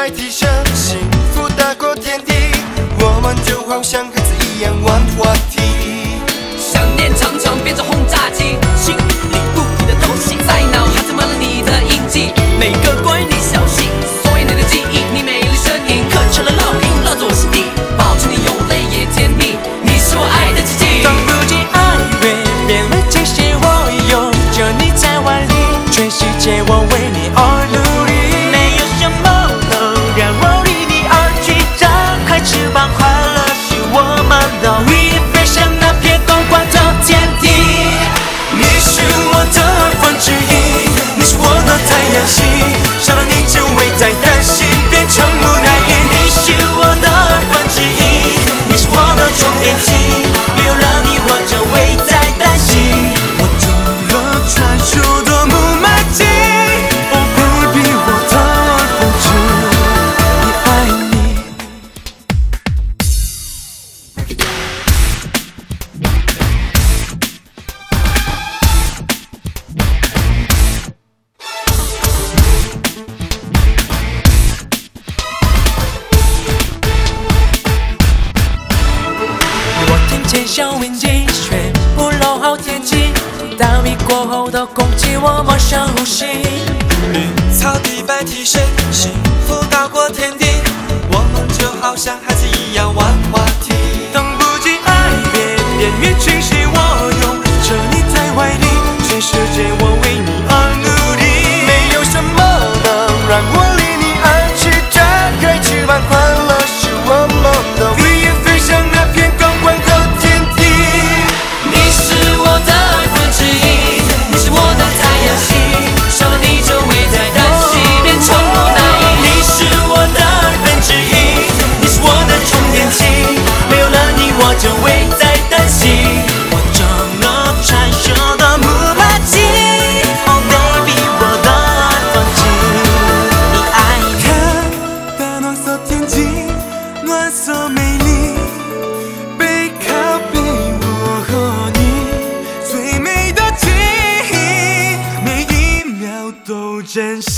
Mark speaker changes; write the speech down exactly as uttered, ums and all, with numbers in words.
Speaker 1: 白提升，幸福大过天地。我们就好像孩子一样玩滑梯，
Speaker 2: 想念常常变成轰炸机，心里不停的东西在脑海充满了你的印记，每个关于你消息，所有你的记忆，你美丽身影刻成了烙印，烙在我心底，抱着你有泪也甜蜜，你是我爱的奇迹。
Speaker 3: 当不及爱恋变为惊喜，我拥着你在怀里，全世界我为你而努力，没有什么能让我离你而去，张开翅膀，快乐是我们的。We 飞向那片广阔的天地，你是我的二分之一，你是我的太阳系，少了你就会再担心变成木乃伊。你是我的二分之一，你是我的充电器，没有了你我就会再担心。我中了传说的木马机，Oh baby， 我的二分之一爱你。我听见消音机，宣布漏好天气，大雨过后的空气我马上呼吸。
Speaker 1: 绿草地白提升，幸福大过天地。我们就好像孩子一样玩滑梯，
Speaker 3: 等不及爱恋变越清晰，我拥着你在怀里，全世界我为你而努力，
Speaker 1: 没有什么能让我离你而去，张开翅膀，快乐是我们的。
Speaker 3: 你也飞向那片广阔的天地，
Speaker 2: 你是我的二分之一，你是我的太阳系，少了你就会再担心变成木乃伊。
Speaker 3: 你是我的二分之一，你是我的充电器，没有了你我就会再担心。我中了传说的木马机，Oh baby， 我的二分之一爱你。看大暖色天际，暖色美丽，背靠背我和你最美的记忆，每一秒都珍惜。